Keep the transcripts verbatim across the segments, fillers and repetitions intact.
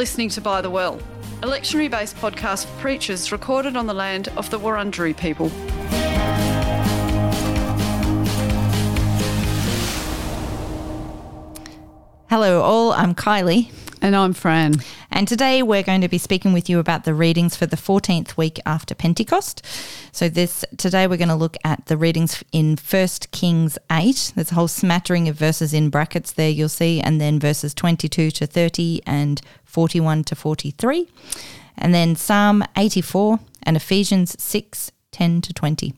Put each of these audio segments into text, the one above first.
listening to By the Well, a lectionary-based podcast for preachers recorded on the land of the Wurundjeri people. Hello all, I'm Kylie. And I'm Fran. And today we're going to be speaking with you about the readings for the fourteenth week after Pentecost. So this today we're going to look at the readings in First Kings eight. There's a whole smattering of verses in brackets there you'll see, and then verses twenty-two to thirty and forty-one to forty-three. And then Psalm eighty-four and Ephesians six, ten to twenty.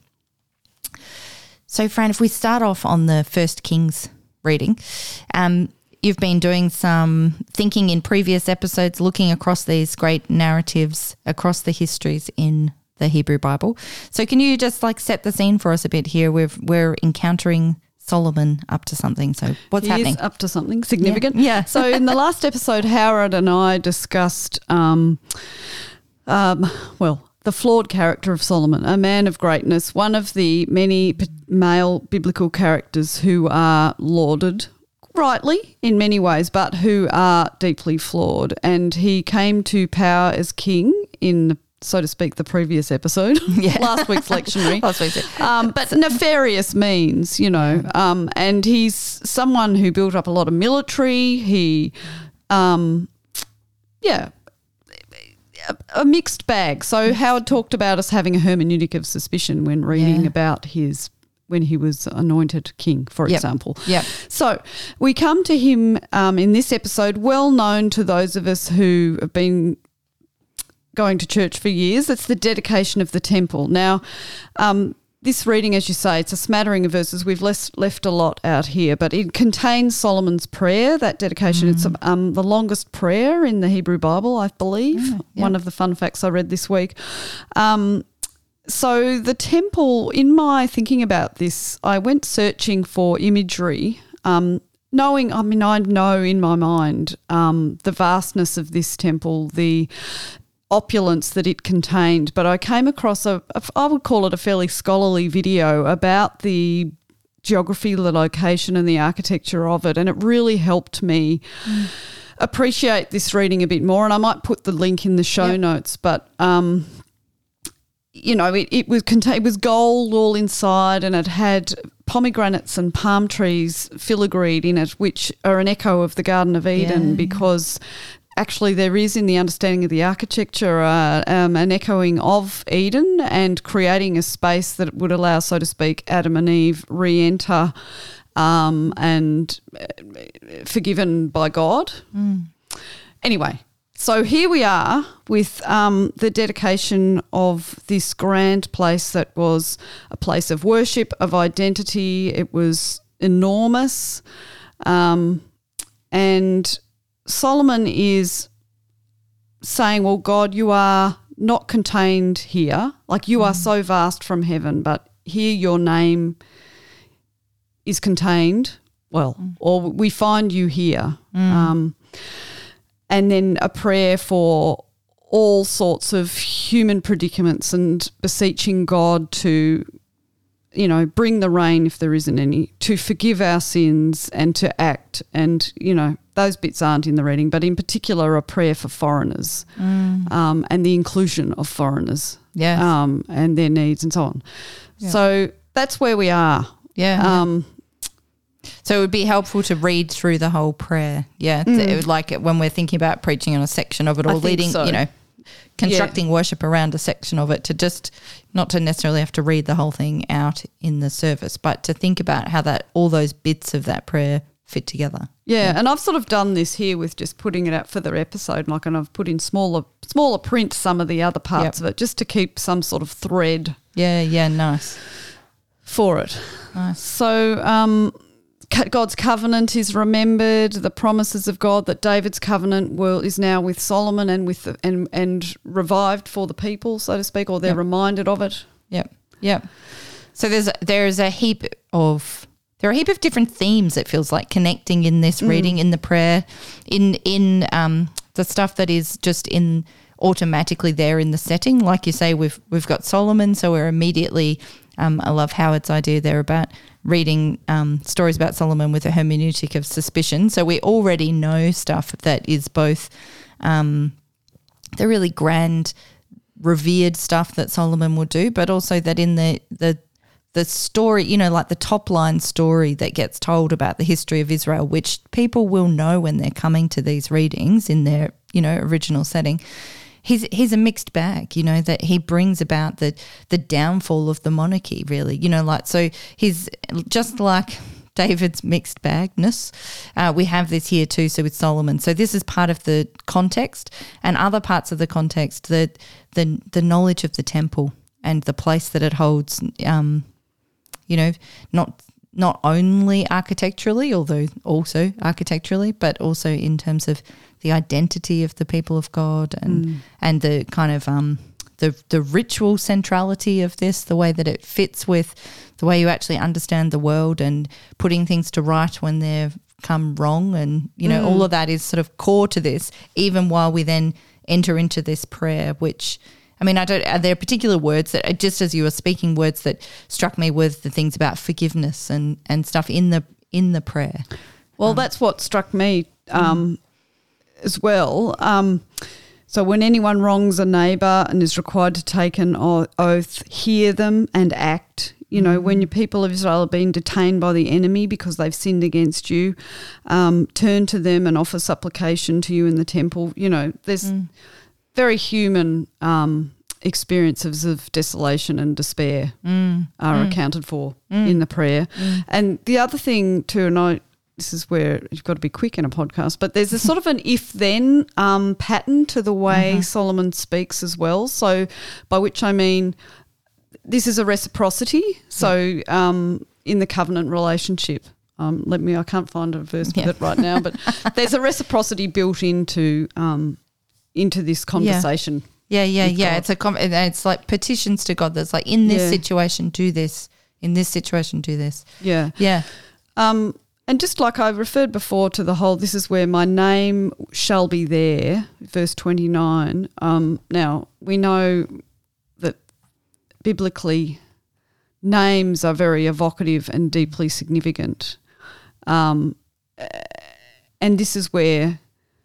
So Fran, if we start off on the First Kings reading, um, you've been doing some thinking in previous episodes, looking across these great narratives, across the histories in the Hebrew Bible. So can you just like set the scene for us a bit here? We've, we're encountering Solomon up to something. So what's he happening? Is up to something significant. Yeah. yeah. So in the last episode, Howard and I discussed, um, um, well, the flawed character of Solomon, a man of greatness, one of the many male biblical characters who are lauded rightly in many ways, but who are deeply flawed. And he came to power as king in, so to speak, the previous episode, yeah. last week's lectionary. last week's um, but nefarious means, you know, um, and he's someone who built up a lot of military. He, um, yeah, a, a mixed bag. So Howard talked about us having a hermeneutic of suspicion when reading yeah. about his when he was anointed king, for yep. example. Yeah. So we come to him um, in this episode, well known to those of us who have been going to church for years. It's the dedication of the temple. Now, um, this reading, as you say, it's a smattering of verses. We've left, left a lot out here, but it contains Solomon's prayer, that dedication. Mm. It's um, the longest prayer in the Hebrew Bible, I believe. Mm, yeah. One of the fun facts I read this week. Um So the temple, in my thinking about this, I went searching for imagery, um, knowing, I mean, I know in my mind um, the vastness of this temple, the opulence that it contained, but I came across, a, a I would call it a fairly scholarly video about the geography, the location and the architecture of it, and it really helped me mm. appreciate this reading a bit more, and I might put the link in the show yep. notes, but um you know, it, it was contain, it was gold all inside, and it had pomegranates and palm trees filigreed in it, which are an echo of the Garden of Eden yeah. because actually there is in the understanding of the architecture uh, um, an echoing of Eden and creating a space that would allow, so to speak, Adam and Eve re-enter um, and uh, forgiven by God. Mm. Anyway. So here we are with um, the dedication of this grand place that was a place of worship, of identity. It was enormous. Um, and Solomon is saying, well, God, you are not contained here. Like you mm. are so vast from heaven, but here your name is contained. Well, mm. or we find you here. Mm. Um And then a prayer for all sorts of human predicaments and beseeching God to, you know, bring the rain if there isn't any, to forgive our sins and to act. And, you know, those bits aren't in the reading, but in particular a prayer for foreigners mm. um, and the inclusion of foreigners yes. um, and their needs and so on. Yeah. So that's where we are. Yeah. Um, So it would be helpful to read through the whole prayer, yeah. Mm. It would like it when we're thinking about preaching on a section of it, or leading, so. you know, constructing yeah. worship around a section of it, to just not to necessarily have to read the whole thing out in the service, but to think about how that all those bits of that prayer fit together. Yeah, yeah. and I've sort of done this here with just putting it out for the episode, like, and I've put in smaller smaller print some of the other parts yep. of it, just to keep some sort of thread. Yeah, yeah, nice for it. Nice. So. Um, God's covenant is remembered, the promises of God that David's covenant will is now with Solomon and with the, and and revived for the people, so to speak, or they're yep. reminded of it. Yep, yep. So there's there's a heap of there are a heap of different themes, it feels like, connecting in this mm. reading, in the prayer, in in um the stuff that is just in automatically there in the setting. Like you say, we've we've got Solomon, so we're immediately. Um, I love Howard's idea there about reading um, stories about Solomon with a hermeneutic of suspicion. So we already know stuff that is both um, the really grand, revered stuff that Solomon will do, but also that in the the the story, you know, like the top line story that gets told about the history of Israel, which people will know when they're coming to these readings in their, you know, original setting. He's he's a mixed bag, you know, that he brings about the the downfall of the monarchy, really, you know, like, so he's just like David's mixed bagness. Uh, we have this here too, so with Solomon. So this is part of the context, and other parts of the context, the the the knowledge of the temple and the place that it holds, um, you know, not not only architecturally, although also architecturally, but also in terms of the identity of the people of God and mm. and the kind of um, the the ritual centrality of this, the way that it fits with the way you actually understand the world and putting things to right when they've come wrong, and you know mm. all of that is sort of core to this. Even while we then enter into this prayer, which I mean, I don't. Are there particular words that, just as you were speaking, words that struck me with the things about forgiveness and, and stuff in the in the prayer? Well, um, that's what struck me um, mm. as well. Um, so when anyone wrongs a neighbour and is required to take an oath, hear them and act. You know, mm. when your people of Israel are being detained by the enemy because they've sinned against you, um, turn to them and offer supplication to you in the temple. You know, there's mm. very human um, experiences of desolation and despair mm. are mm. accounted for mm. in the prayer. Mm. And the other thing too, and I, this is where you've got to be quick in a podcast, but there's a sort of an if-then um, pattern to the way mm-hmm. Solomon speaks as well. So by which I mean this is a reciprocity. So um, in the covenant relationship, um, let me, I can't find a verse yeah. with it right now, but there's a reciprocity built into um, into this conversation. Yeah, yeah, yeah. God. It's a com- it's like petitions to God. That's like, in this yeah. situation, do this. In this situation, do this. Yeah, yeah. Um, and just like I referred before to the whole, this is where my name shall be there, verse twenty-nine. Um, now we know that biblically, names are very evocative and deeply significant, um, and this is where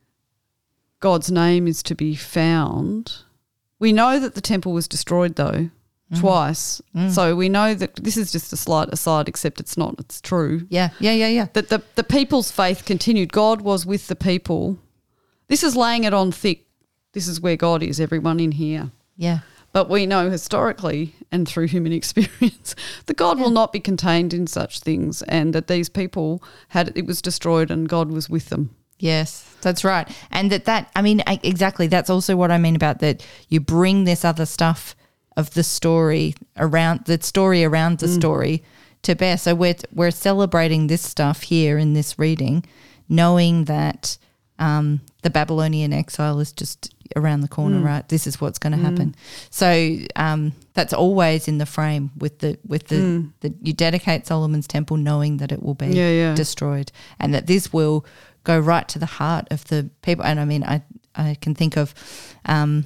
God's name is to be found. We know that the temple was destroyed though, mm. twice. Mm. So we know that this is just a slight aside, except it's not, it's true. Yeah, yeah, yeah, yeah. That the, the people's faith continued. God was with the people. This is laying it on thick. This is where God is, everyone in here. Yeah. But we know historically and through human experience that God yeah. will not be contained in such things, and that these people had, it was destroyed and God was with them. Yes, that's right. And that, that I mean, exactly, that's also what I mean about that you bring this other stuff of the story around, the story around the mm. story to bear. So we're, we're celebrating this stuff here in this reading, knowing that um, the Babylonian exile is just around the corner, mm. right? This is what's going to happen. Mm. So um, that's always in the frame with the, with the, mm. the, you dedicate Solomon's temple knowing that it will be yeah, yeah. destroyed, and that this will go right to the heart of the people. And I mean, I I can think of, um,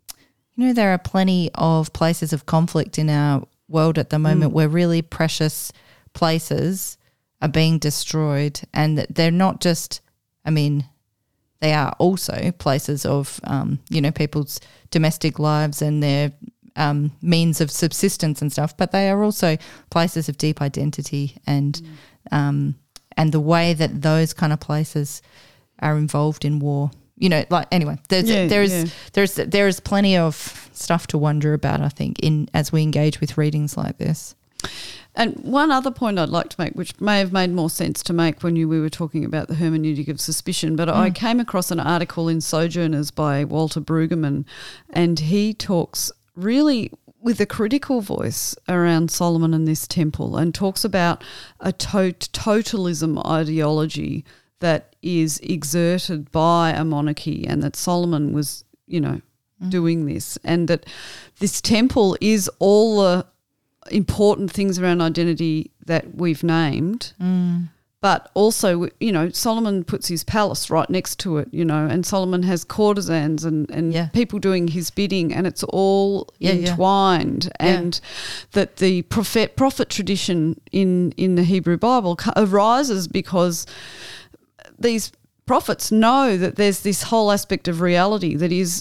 you know, there are plenty of places of conflict in our world at the moment mm. where really precious places are being destroyed, and that they're not just, I mean, they are also places of, um, you know, people's domestic lives and their um, means of subsistence and stuff, but they are also places of deep identity and mm. um and the way that those kind of places are involved in war. You know, like, anyway, there's yeah, there's yeah. there's there is plenty of stuff to wonder about, I think, in as we engage with readings like this. And one other point I'd like to make, which may have made more sense to make when you, we were talking about the hermeneutic of suspicion, but mm. I came across an article in Sojourners by Walter Brueggemann, and he talks really with a critical voice around Solomon and this temple, and talks about a to- totalism ideology that is exerted by a monarchy, and that Solomon was, you know, mm. doing this, and that this temple is all the important things around identity that we've named, mm. but also, you know, Solomon puts his palace right next to it, you know, and Solomon has courtesans and, and yeah. people doing his bidding, and it's all yeah, entwined. Yeah. And yeah. that the prophet prophet tradition in, in the Hebrew Bible arises because these prophets know that there's this whole aspect of reality that is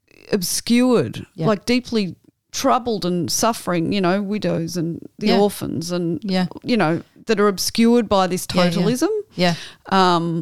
obscured, yeah. like deeply troubled and suffering, you know, widows and the yeah. orphans and, yeah. you know, that are obscured by this totalism. Yeah. yeah. Um,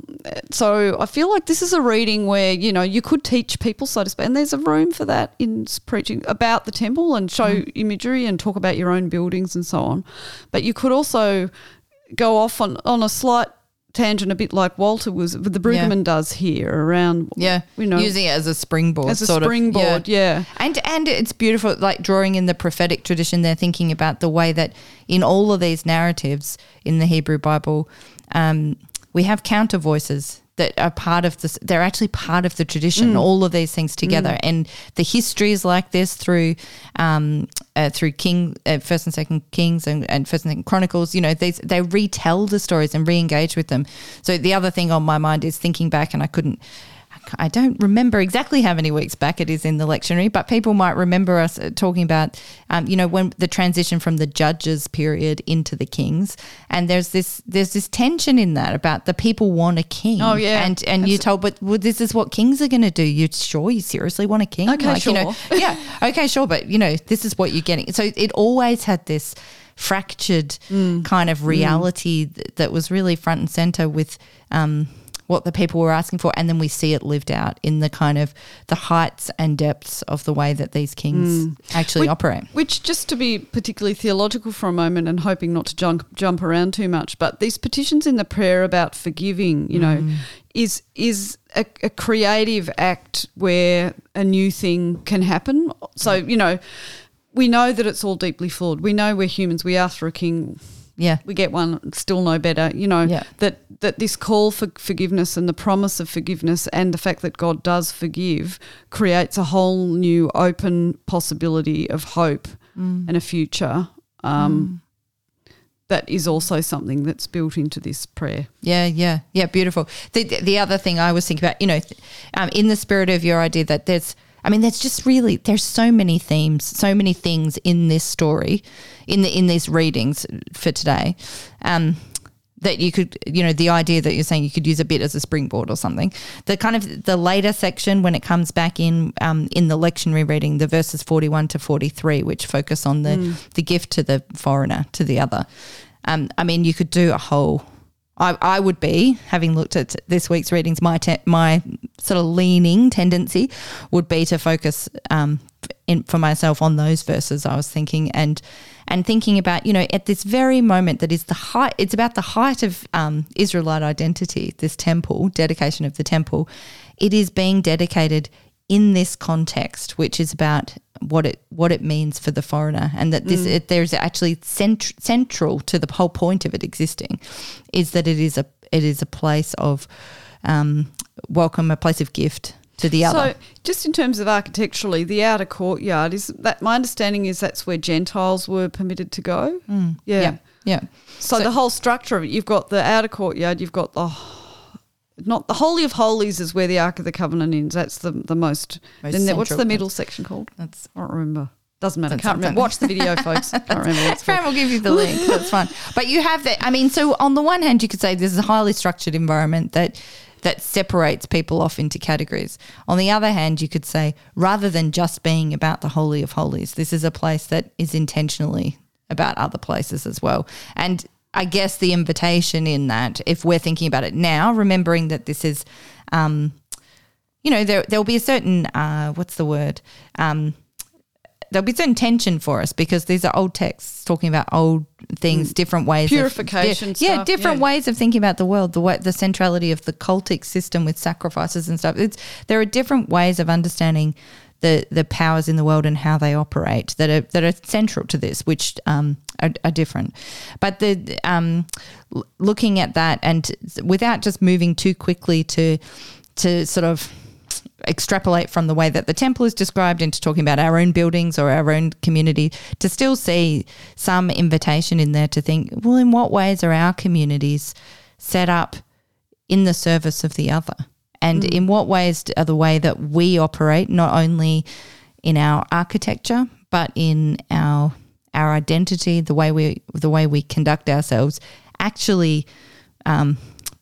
so I feel like this is a reading where, you know, you could teach people, so to speak, and there's a room for that in preaching about the temple and show mm. imagery and talk about your own buildings and so on. But you could also go off on, on a slight tangent, a bit like Walter was, the Brueggemann yeah. does here around, yeah, you know, using it as a springboard, as a sort springboard, of, yeah. yeah, and and it's beautiful, like drawing in the prophetic tradition. They're thinking about the way that in all of these narratives in the Hebrew Bible, um, we have counter voices that are part of this. They're actually part of the tradition. Mm. All of these things together, mm. and the history is like this through, um, uh, through King, uh, First and Second Kings, and, and First and Second Chronicles. You know, they they retell the stories and re-engage with them. So the other thing on my mind is thinking back, and I couldn't. I don't remember exactly how many weeks back it is in the lectionary, but people might remember us talking about, um, you know, when the transition from the judges period into the kings, and there's this there's this tension in that about the people want a king. Oh yeah, and and you're told, but well, this is what kings are going to do. You sure you seriously want a king? Okay, like, sure. You know, yeah, okay, sure, but you know, this is what you're getting. So it always had this fractured mm. kind of reality mm. th- that was really front and center with. Um, what the people were asking for, and then we see it lived out in the kind of the heights and depths of the way that these kings mm. actually which, operate. Which, just to be particularly theological for a moment and hoping not to jump jump around too much, but these petitions in the prayer about forgiving, you know, mm. is is a, a creative act where a new thing can happen. So, you know, we know that it's all deeply flawed. We know we're humans. We ask for a king. Yeah. We get one, still no better, you know, yeah. that, that this call for forgiveness and the promise of forgiveness and the fact that God does forgive creates a whole new open possibility of hope mm. and a future um, mm. that is also something that's built into this prayer. Yeah, yeah, yeah, beautiful. The, the other thing I was thinking about, you know, um, in the spirit of your idea that there's, I mean, there's just really, there's so many themes, so many things in this story, in the in these readings for today, um, that you could, you know, the idea that you're saying you could use a bit as a springboard or something. The kind of the later section when it comes back in um, in the lectionary reading, the verses forty-one to forty-three, which focus on the, mm. the gift to the foreigner, to the other. Um, I mean, you could do a whole... I, I would be, having looked at this week's readings, my te- my sort of leaning tendency would be to focus um, in, for myself on those verses I was thinking and and thinking about, you know, at this very moment that is the height, it's about the height of um, Israelite identity, this temple, dedication of the temple. It is being dedicated in this context, which is about what it what it means for the foreigner, and that this mm. it, there's actually cent- central to the whole point of it existing, is that it is a it is a place of um, welcome, a place of gift to the other. So, just in terms of architecturally, the outer courtyard is that. My understanding is that's where Gentiles were permitted to go. Mm. Yeah, yeah, yeah. So, so the whole structure of it, you've got the outer courtyard, you've got the. Not the Holy of Holies is where the Ark of the Covenant is. That's the the most. most then there, what's the middle that's, section called? That's I don't remember. Doesn't matter. That's Can't remember. Watch the video, folks. Can't remember. What it's Fran will give you the link. That's fine. But you have that. I mean, so on the one hand, you could say this is a highly structured environment that that separates people off into categories. On the other hand, you could say rather than just being about the Holy of Holies, this is a place that is intentionally about other places as well. And I guess the invitation in that, if we're thinking about it now, remembering that this is, um, you know, there there'll be a certain, uh, what's the word? Um, there'll be a certain tension for us because these are old texts talking about old things, mm. different ways. Purification of, stuff. Yeah, different yeah. ways of thinking about the world, the way, the centrality of the cultic system with sacrifices and stuff. It's There are different ways of understanding the the powers in the world and how they operate that are that are central to this, which um, are, are different. But the um, l- looking at that and without just moving too quickly to to sort of extrapolate from the way that the temple is described into talking about our own buildings or our own community, to still see some invitation in there to think, well, in what ways are our communities set up in the service of the other? And mm. in what ways are the way that we operate, not only in our architecture, but in our our identity, the way we the way we conduct ourselves, actually um,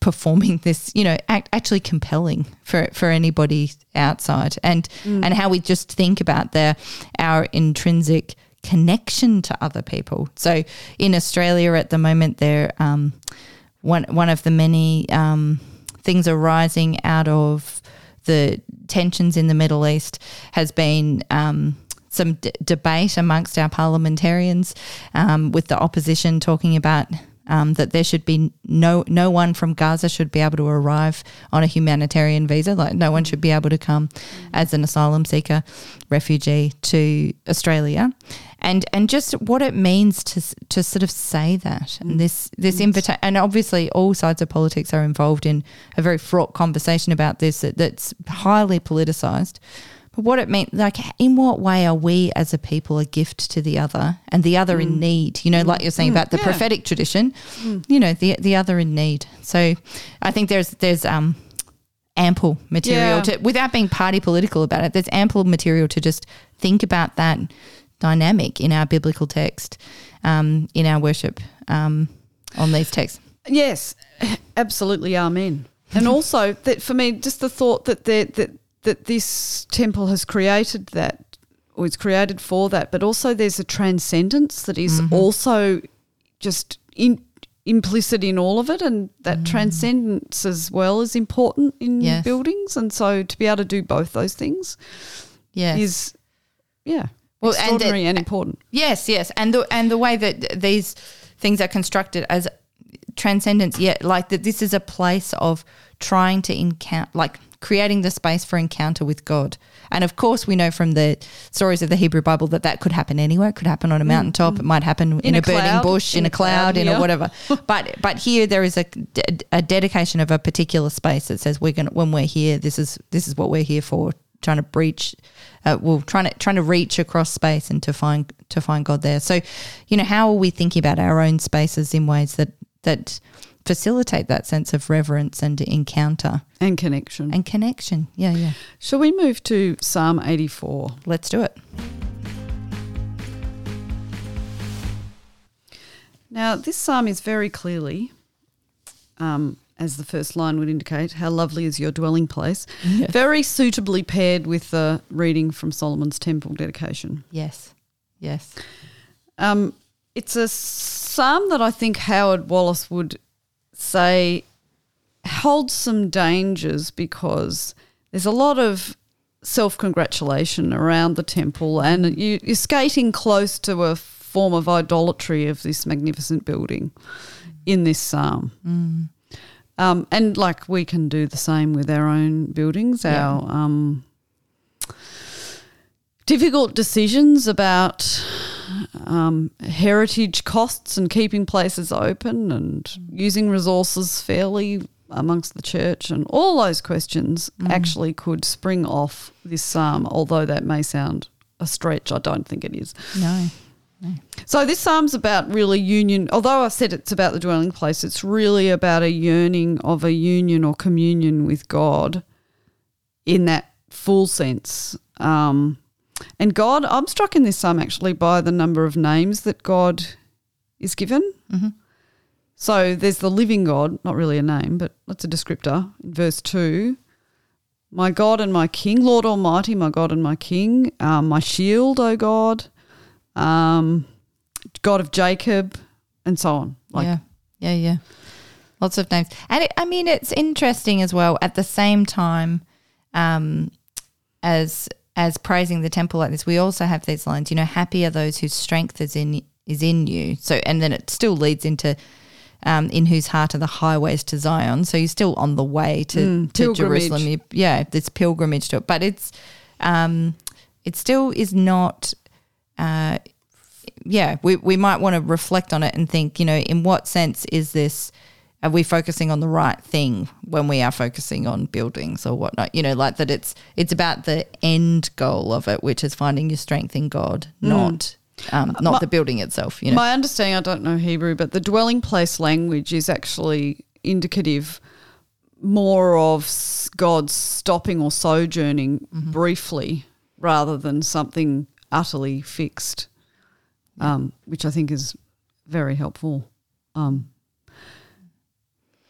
performing this, you know, act, actually compelling for, for anybody outside, and mm. and how we just think about the our intrinsic connection to other people. So in Australia at the moment, there um, one one of the many um, things arising out of the tensions in the Middle East has been um, some d- debate amongst our parliamentarians um, with the opposition talking about Um, that there should be no no one from Gaza should be able to arrive on a humanitarian visa. Like no one should be able to come as an asylum seeker, refugee to Australia, and and just what it means to to sort of say that. And this this invitation, and obviously all sides of politics are involved in a very fraught conversation about this that, that's highly politicised. But what it means, like, in what way are we as a people a gift to the other and the other mm. in need? You know, like you're saying mm. about the yeah. prophetic tradition, mm. you know, the the other in need. So I think there's there's um ample material yeah. to, without being party political about it, there's ample material to just think about that dynamic in our biblical text, um, in our worship um, on these texts. Yes, absolutely, amen. And also that for me, just the thought that there, that that this temple has created that, or is created for that, but also there's a transcendence that is mm-hmm. also just in, implicit in all of it, and that mm. transcendence as well is important in yes. buildings. And so to be able to do both those things yes. is, yeah, well, extraordinary and, it, and important. Yes, yes. And the, and the way that these things are constructed as transcendence, yeah, like that this is a place of trying to encounter, like creating the space for encounter with God. And of course we know from the stories of the Hebrew Bible that that could happen anywhere. It could happen on a mountaintop. Mm. It might happen in, in a, a burning cloud, bush, in, in a cloud, cloud in yeah. a whatever. But but here there is a, a dedication of a particular space that says we're going when we're here, this is this is what we're here for. Trying to breach, uh, well, trying to trying to reach across space and to find to find God there. So, you know, how are we thinking about our own spaces in ways that that facilitate that sense of reverence and encounter and connection and connection? Yeah, yeah. Shall we move to Psalm eighty-four? Let's do it. Now, this psalm is very clearly, um, as the first line would indicate, how lovely is your dwelling place, yes. very suitably paired with the reading from Solomon's temple dedication. Yes, yes. Um, it's a psalm that I think Howard Wallace would say holds some dangers because there's a lot of self-congratulation around the temple, and you, you're skating close to a form of idolatry of this magnificent building in this psalm. Mm. Um, and like we can do the same with our own buildings, yeah. our um, difficult decisions about um, heritage costs and keeping places open and mm. using resources fairly amongst the church, and all those questions mm. actually could spring off this psalm, although that may sound a stretch. I don't think it is. No. No. So this psalm's about really union. Although I said it's about the dwelling place, it's really about a yearning of a union or communion with God in that full sense. Um, and God, I'm struck in this psalm actually by the number of names that God is given. Mm-hmm. So there's the living God, not really a name, but that's a descriptor in verse two. My God and my King, Lord Almighty, my God and my King, um, my shield, O God. Um, God of Jacob, and so on. Like, yeah, yeah, yeah. Lots of names. And it, I mean, it's interesting as well at the same time um, as as praising the temple like this, we also have these lines, you know, happy are those whose strength is in is in you. So, and then it still leads into um, in whose heart are the highways to Zion. So you're still on the way to, mm, to Jerusalem. You, yeah, this pilgrimage to it. But it's um, it still is not Uh, yeah, we, we might want to reflect on it and think, you know, in what sense is this, are we focusing on the right thing when we are focusing on buildings or whatnot? You know, like that it's it's about the end goal of it, which is finding your strength in God, mm. not um, not my, the building itself. You know, my understanding, I don't know Hebrew, but the dwelling place language is actually indicative more of God's stopping or sojourning mm-hmm. briefly rather than something utterly fixed, um, which I think is very helpful. Um,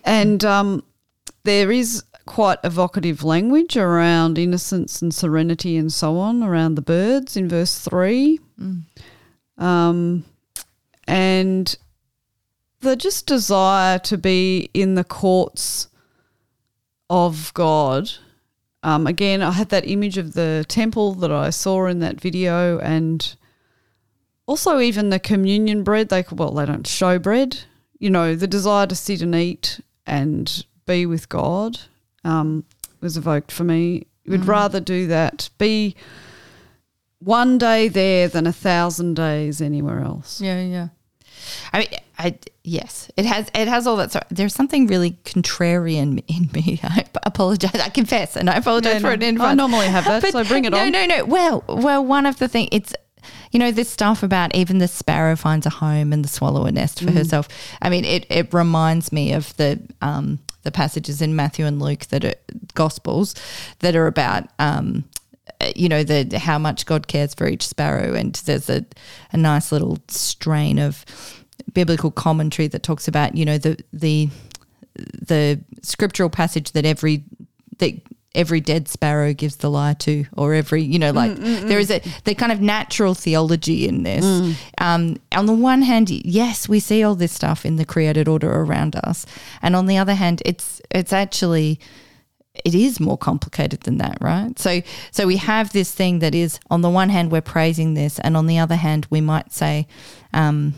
And um, there is quite evocative language around innocence and serenity and so on, around the birds in verse three. Mm. Um, and the just desire to be in the courts of God. Um, again, I had that image of the temple that I saw in that video, and also even the communion bread. They well, they don't show bread. You know, the desire to sit and eat and be with God um, was evoked for me. We'd mm. rather do that, be one day there than a thousand days anywhere else. Yeah, yeah. I mean, I yes, it has it has all that. So there's something really contrarian in me. I apologize. I confess, and I apologize no, for no. it in I front. normally have that, but so bring it no, on. No, no, no. Well, well, one of the things it's. You know, this stuff about even the sparrow finds a home and the swallow a nest for mm. herself. I mean, it, it reminds me of the um, the passages in Matthew and Luke that are Gospels that are about, um, you know, the how much God cares for each sparrow. And there's a, a nice little strain of biblical commentary that talks about, you know, the the the scriptural passage that every that every dead sparrow gives the lie to, or every, you know, like mm, mm, there is a the kind of natural theology in this. Mm. Um, on the one hand, yes, we see all this stuff in the created order around us, and on the other hand, it's it's actually it is more complicated than that, right? So so we have this thing that is, on the one hand, we're praising this, and on the other hand, we might say, um,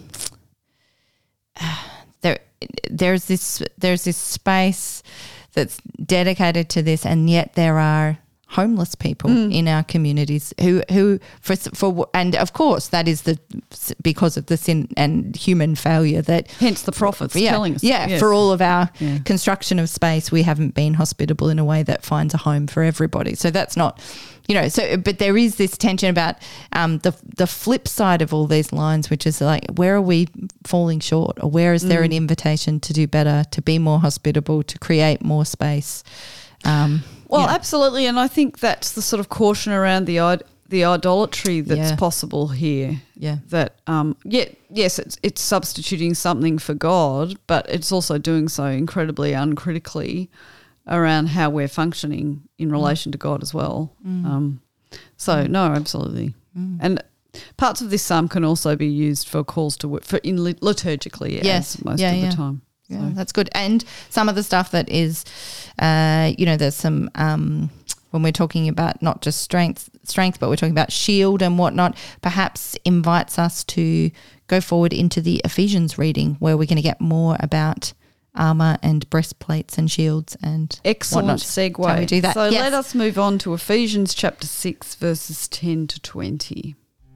there there's this there's this space that's dedicated to this, and yet there are homeless people mm. in our communities who who for for and of course that is the because of the sin and human failure that hence the prophets yeah, telling us yeah yes. for all of our yeah. construction of space, we haven't been hospitable in a way that finds a home for everybody. So that's not, you know, so but there is this tension about um, the the flip side of all these lines, which is like, where are we falling short, or where is there mm. an invitation to do better, to be more hospitable, to create more space? Um, well, yeah. absolutely, and I think that's the sort of caution around the the idolatry that's yeah. possible here. Yeah, that um, yeah, yes, it's it's substituting something for God, but it's also doing so incredibly uncritically around how we're functioning in relation mm. to God as well. Mm. Um, so mm. no, absolutely. Mm. And parts of this psalm can also be used for calls to work for in lit- liturgically, yes, as most yeah, of yeah. the time. Yeah, so. That's good. And some of the stuff that is, uh, you know, there's some um, when we're talking about not just strength, strength, but we're talking about shield and whatnot. Perhaps invites us to go forward into the Ephesians reading, where we're going to get more about armor and breastplates and shields and excellent whatnot. segue. Can we do that? So yes. let us move on to Ephesians chapter six, verses ten to twenty.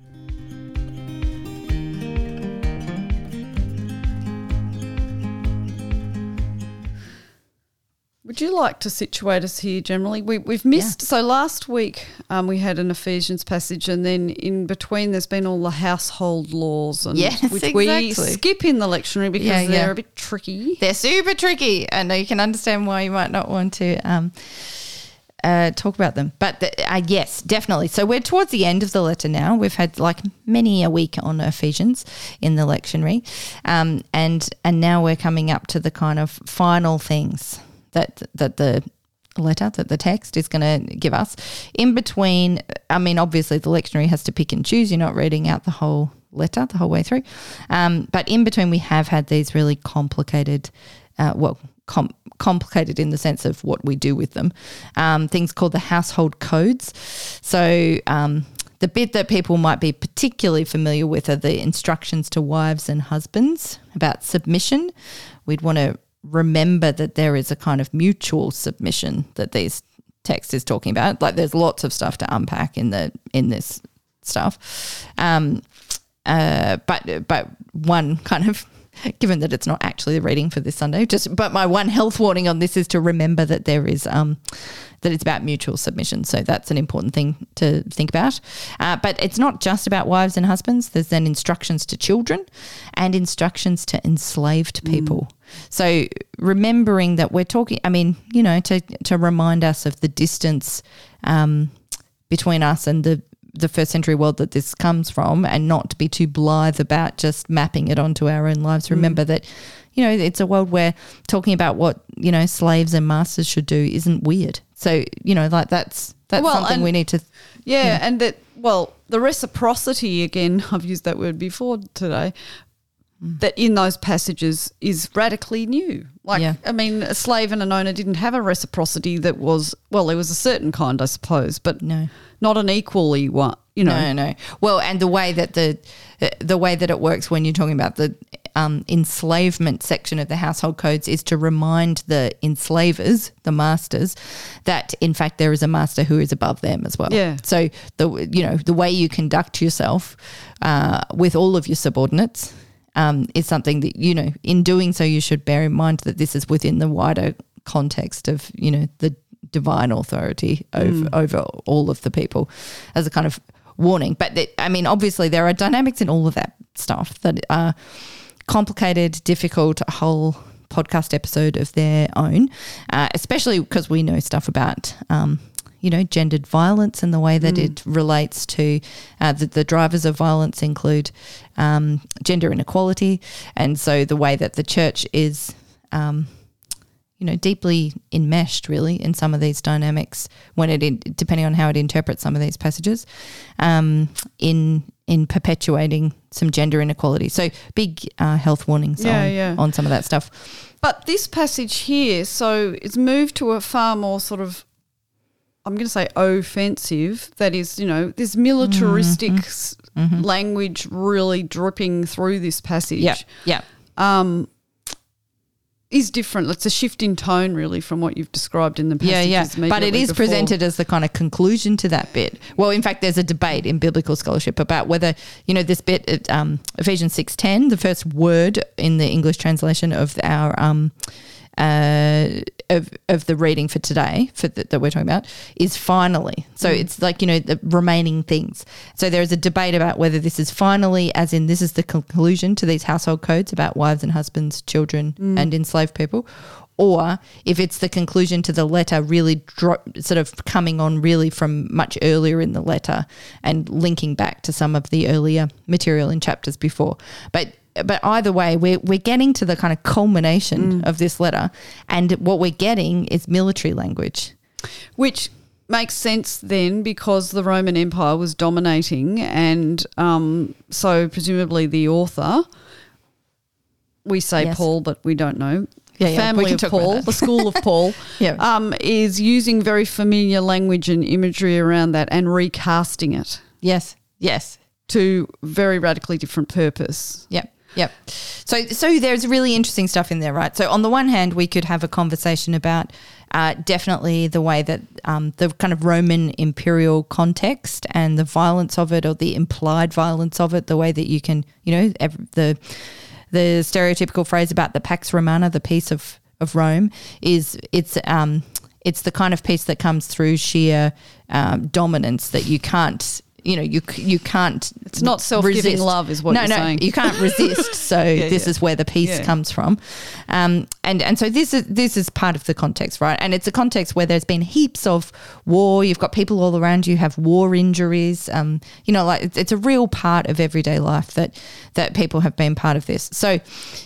Would you like to situate us here generally? We, we've missed, yeah. so last week um, we had an Ephesians passage, and then in between there's been all the household laws, and yes, which exactly. we skip in the lectionary because yeah, they're yeah. a bit tricky. They're super tricky, and you can understand why you might not want to um, uh, talk about them. But the, uh, yes, definitely. So we're towards the end of the letter now. We've had like many a week on Ephesians in the lectionary, um, and and now we're coming up to the kind of final things that that the letter, that the text is going to give us. In between, I mean, obviously the lectionary has to pick and choose. You're not reading out the whole letter the whole way through. Um, but in between we have had these really complicated, uh, well, com- complicated in the sense of what we do with them, um, things called the household codes. So um, the bit that people might be particularly familiar with are the instructions to wives and husbands about submission. We'd want to remember that there is a kind of mutual submission that these text is talking about. Like, there's lots of stuff to unpack in the in this stuff, um, uh, but but one kind of, given that it's not actually the reading for this Sunday, just but my one health warning on this is to remember that there is um, that it's about mutual submission. So that's an important thing to think about. Uh, but it's not just about wives and husbands. There's then instructions to children and instructions to enslaved people. Mm. So remembering that we're talking, I mean, you know, to to remind us of the distance um, between us and the the first century world that this comes from, and not to be too blithe about just mapping it onto our own lives. Remember mm. that, you know, it's a world where talking about what, you know, slaves and masters should do isn't weird. So, you know, like that's that's Well, something and- we need to Yeah, Yeah. and that, well, the reciprocity, again, I've used that word before today, that in those passages is radically new. Like, Yeah. I mean, a slave and an owner didn't have a reciprocity that was, well, there was a certain kind, I suppose, but No. not an equally one, you know. No, no. Well, and the way that the the way that it works when you're talking about the um, enslavement section of the household codes is to remind the enslavers, the masters, that in fact there is a master who is above them as well. Yeah. So the you know the way you conduct yourself uh, with all of your subordinates um, is something that, you know, in doing so you should bear in mind that this is within the wider context of, you know, the divine authority over, mm. over all of the people as a kind of warning. But, the, I mean, obviously there are dynamics in all of that stuff that are complicated, difficult, a whole podcast episode of their own, uh, especially because we know stuff about, um, you know, gendered violence and the way that mm. it relates to uh, the, the drivers of violence include um, gender inequality. And so the way that the church is um, you know, deeply enmeshed really in some of these dynamics when it, in, depending on how it interprets some of these passages, um, in in perpetuating some gender inequality. So big uh, health warnings yeah, on, yeah. on some of that stuff. But this passage here, so it's moved to a far more sort of, I'm going to say offensive, that is, you know, this militaristic mm-hmm. Mm-hmm. language really dripping through this passage. Yeah, yeah. Um, is different. It's a shift in tone really from what you've described in the passages. Yeah, yeah. But it is before. presented as the kind of conclusion to that bit. Well, in fact, there's a debate in biblical scholarship about whether, you know, this bit at um, Ephesians six ten, the first word in the English translation of our um, uh, of of the reading for today for the, that we're talking about is finally. So mm. it's like, you know, the remaining things. So there is a debate about whether this is finally, as in this is the conclusion to these household codes about wives and husbands, children mm. and enslaved people, or if it's the conclusion to the letter really dro- sort of coming on really from much earlier in the letter and linking back to some of the earlier material in chapters before. But But either way, we're, we're getting to the kind of culmination mm. of this letter, and what we're getting is military language. Which makes sense then because the Roman Empire was dominating, and um, so presumably the author, we say Yes. Paul but we don't know, Yeah, the yeah, we family can of talk Paul, about that. the school of Paul, Yeah. um, is using very familiar language and imagery around that and recasting it Yes, yes. to very radically different purpose. Yep. Yep. So so there's really interesting stuff in there, right? So on the one hand, we could have a conversation about uh, definitely the way that um, the kind of Roman imperial context and the violence of it, or the implied violence of it, the way that you can, you know, ev- the the stereotypical phrase about the Pax Romana, the peace of, of Rome, is it's um it's the kind of peace that comes through sheer um, dominance that you can't. You know, you you can't. It's not self-giving resist. love is what no, you're no, saying. you can't resist. So Yeah, this yeah. is where the peace Yeah. comes from, um, and and so this is this is part of the context, right? And it's a context where there's been heaps of war. You've got people all around you have war injuries. Um, you know, like it's, it's a real part of everyday life that that people have been part of this. So,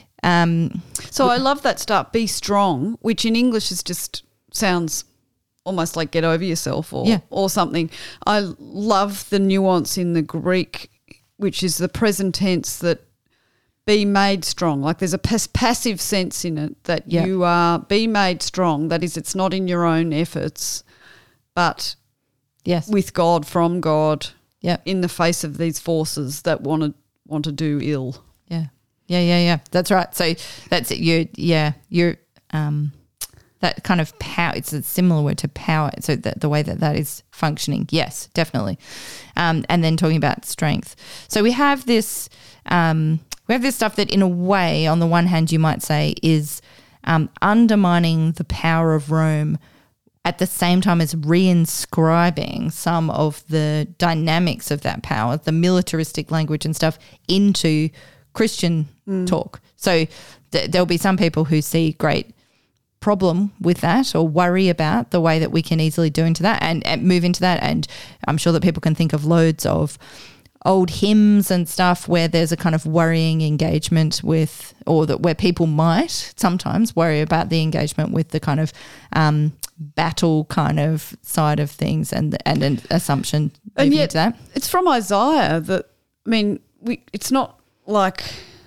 um, So I love that start, be strong, which in English is just sounds almost like get over yourself or Yeah. or something. I love the nuance in the Greek, which is the present tense, that be made strong. Like there's a pas- passive sense in it that Yeah. you are be made strong. That is, it's not in your own efforts, but yes, with God, from God, yeah, in the face of these forces that want to want to do ill. yeah, yeah, yeah, yeah. That's right. So that's it. You, yeah, you're. Um, that kind of power, it's a similar word to power, so that the way that that is functioning, yes, definitely. Um, and then talking about strength. So we have this um, we have this stuff that in a way, on the one hand, you might say is um, undermining the power of Rome at the same time as reinscribing some of the dynamics of that power, the militaristic language and stuff, into Christian mm. talk. So th- there'll be some people who see great problem with that or worry about the way that we can easily do into that and, and move into that. And I'm sure that people can think of loads of old hymns and stuff where there's a kind of worrying engagement with, or that where people might sometimes worry about the engagement with the kind of um, battle kind of side of things and and an assumption. And yet into that. It's from Isaiah that, I mean, we it's not like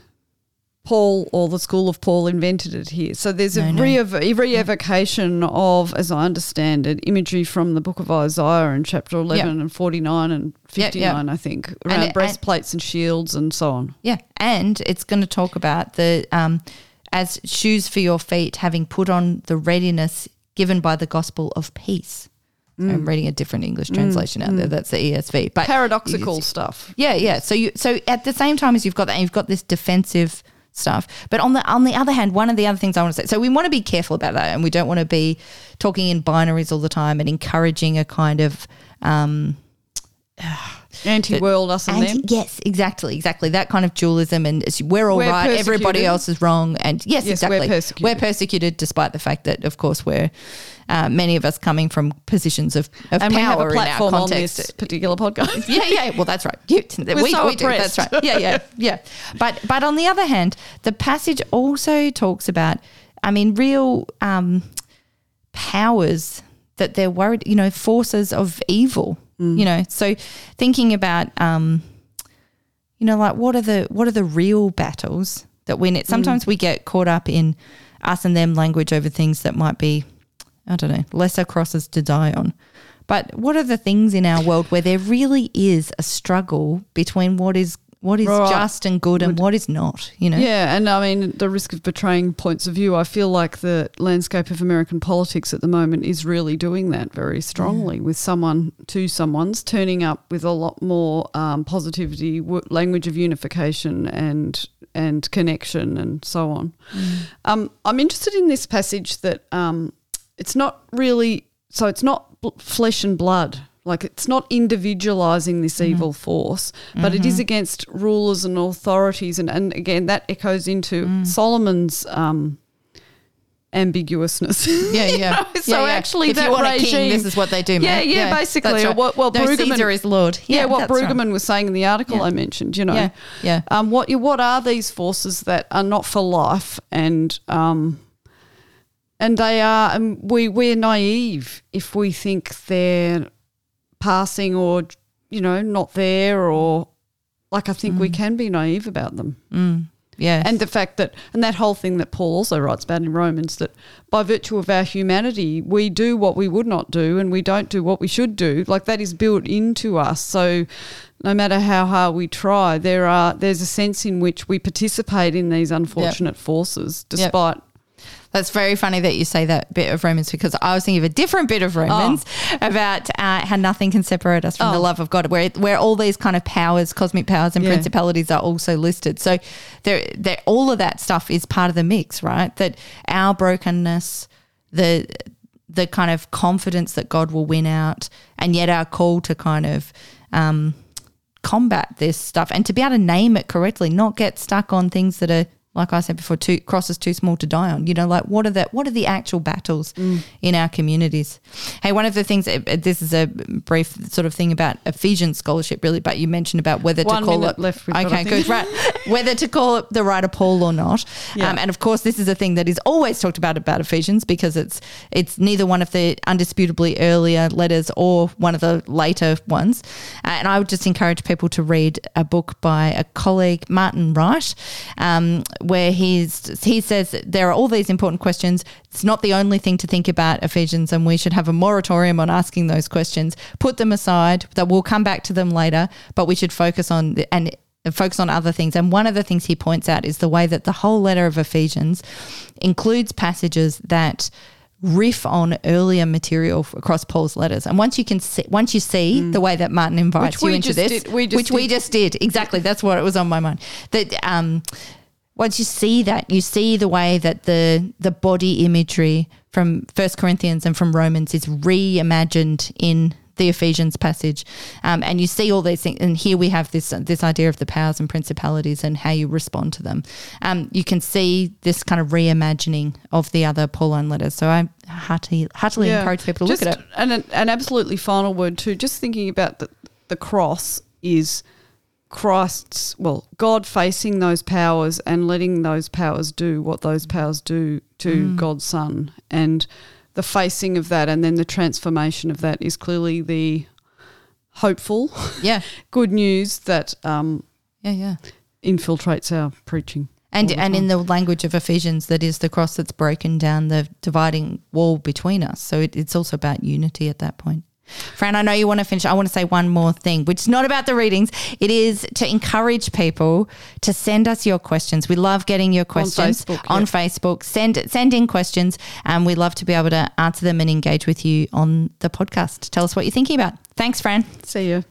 Paul or the school of Paul invented it here. So there's a, No, no. re- re-evocation of, as I understand it, imagery from the book of Isaiah in chapter eleven Yeah. and forty-nine and fifty-nine, Yeah, yeah. I think, around it- breastplates and shields and so on. Yeah, and it's going to talk about the um, as shoes for your feet, having put on the readiness given by the gospel of peace. So I'm reading a different English translation out there. That's the E S V. But Paradoxical you- stuff. Yeah, yeah. So you so at the same time as you've got that, you've got this defensive stuff. But on the on the other hand, one of the other things I want to say, so we want to be careful about that, and we don't want to be talking in binaries all the time and encouraging a kind of um, Anti-world, us and anti- them. yes, exactly, exactly that kind of dualism, and it's, we're all We're right, everybody persecuted. else is wrong, and yes, Yes, we're exactly, persecuted. We're persecuted, despite the fact that, of course, we're uh, many of us coming from positions of, of And we have power a in our platform on context. this particular podcast. yeah, yeah. Well, that's right. You, we, so we do. That's oppressed. right. Yeah, yeah, yeah. But but on the other hand, the passage also talks about, I mean, real um, powers that they're worried. You know, forces of evil. Mm. You know, so thinking about, um, you know, like what are the what are the real battles that win it? Sometimes mm. we get caught up in us and them language over things that might be, I don't know, lesser crosses to die on. But what are the things in our world where there really is a struggle between what is what is Right. just and good and what is not, you know? Yeah, and I mean, the risk of betraying points of view, I feel like the landscape of American politics at the moment is really doing that very strongly Mm. with someone, two someone's turning up with a lot more um, positivity, w- language of unification and and connection and so on. Mm. Um, I'm interested in this passage that um, it's not really, so it's not bl- flesh and blood. Like it's not individualising this Mm-hmm. evil force, but it is against rulers and authorities. And, and again, that echoes into Mm. Solomon's um, ambiguousness. Yeah, yeah. So Yeah, yeah. actually if that you want regime, a king, this is what they do, Yeah, mate. yeah, basically. That's right. What- what no, Brueggemann- Caesar is Lord. Yeah, Yeah, what that's right. Brueggemann was saying in the article Yeah. I mentioned, you know. Yeah, yeah. Um, what you, what are these forces that are not for life and um, and they are, and we, we're naive if we think they're passing or, you know, not there or like I think we can be naive about them. Mm. Yeah. And the fact that, and that whole thing that Paul also writes about in Romans, that by virtue of our humanity, we do what we would not do and we don't do what we should do. Like that is built into us. So no matter how hard we try, there are there's a sense in which we participate in these unfortunate forces despite. That's very funny that you say that bit of Romans because I was thinking of a different bit of Romans about uh, how nothing can separate us from Oh. the love of God, where where all these kind of powers, cosmic powers and Yeah. principalities are also listed. So there, there, all of that stuff is part of the mix, right? That our brokenness, the the kind of confidence that God will win out, and yet our call to kind of um, combat this stuff and to be able to name it correctly, not get stuck on things that are, like I said before, too, crosses too small to die on. You know, like what are the what are the actual battles Mm. in our communities? Hey, one of the things, uh, this is a brief sort of thing about Ephesians scholarship, really, but you mentioned about whether One to call minute it left we've got, okay, I good, think. right? Whether to call it the writer Paul or not. Yeah. Um, and of course, this is a thing that is always talked about about Ephesians because it's it's neither one of the undisputably earlier letters or one of the later ones. Uh, and I would just encourage people to read a book by a colleague, Martin Wright, um, where he's he says that there are all these important questions. It's not the only thing to think about Ephesians, and we should have a moratorium on asking those questions. Put them aside. That we'll come back to them later, but we should focus on the, and focus on other things. And one of the things he points out is the way that the whole letter of Ephesians includes passages that riff on earlier material across Paul's letters. And once you can see, once you see the way that Martin invites Which we you into just this, did- we just which we did. just did, exactly, that's what it was on my mind. That um, once you see that, you see the way that the the body imagery from First Corinthians and from Romans is reimagined in the Ephesians passage, um, and you see all these things. And here we have this this idea of the powers and principalities and how you respond to them. Um, you can see this kind of reimagining of the other Pauline letters. So I heartily, heartily Yeah. encourage people to Just look at it. And an, an absolutely final word too, just thinking about the, the cross is Christ's, well, God facing those powers and letting those powers do what those powers do to mm. God's Son, and the facing of that and then the transformation of that is clearly the hopeful, yeah, good news that um, yeah, yeah, infiltrates our preaching. And and in the language of Ephesians, that is the cross that's broken down the dividing wall between us. So it, it's also about unity at that point. Fran, I know you want to finish. I want to say one more thing, which is not about the readings. It is to encourage people to send us your questions. We love getting your questions on Facebook. On yep. Facebook. Send, send in questions, and we love to be able to answer them and engage with you on the podcast. Tell us what you're thinking about. Thanks, Fran. See you.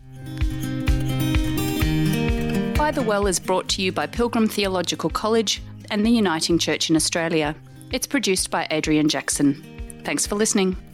By the Well is brought to you by Pilgrim Theological College and the Uniting Church in Australia. It's produced by Adrian Jackson. Thanks for listening.